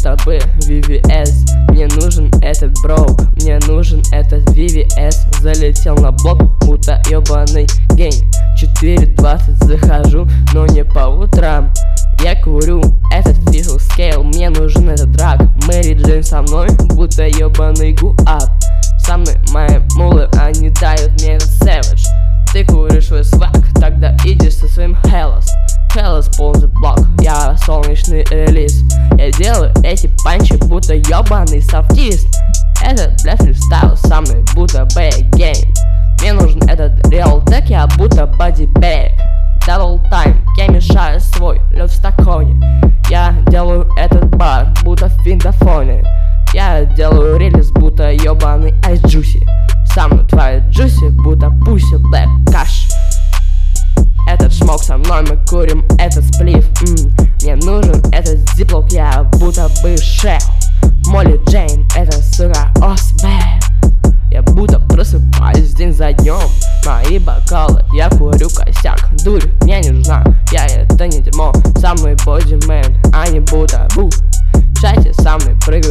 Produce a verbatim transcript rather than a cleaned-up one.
будто бы ви ви эс. Мне нужен этот брок, мне нужен этот ви ви эс. Залетел на блок, будто ебаный гей. четыре двадцать захожу, но не по утрам. Я курю этот фишл скейл, мне нужен этот драк. Мэри Джейн со мной, будто ебаный гуап. Со мной мои мулы, они дают мне этот сэвидж. Ты куришь свой свак, тогда идешь со своим Hellas. Hellas полный блок, я солнечный релиз. Я делаю эти панчи, будто ебаный софтист. Этот, бля, фристайл со мной, будто бэк-гейм. Мне нужен этот реал тек, я будто бодибэк. Дабл тайм, я мешаю свой лед в стаконе. Я делаю этот бар, будто в финтофоне. Я делаю релиз, будто ебаный айс джуси. Со мной твоя джуси, будто пуси блэк каш. Этот шмок со мной, мы курим этот сплив. М-м. Мне нужен этот зиплок, я будто бы шел. Молли Джейн, это сука осбэк. Я будто просыпаюсь день за днем. Мои бокалы, я курю косяк. Дурь мне не нужна, я это не дерьмо. Со мной бодимен, а не будто бу. Шайте со мной, прыгаю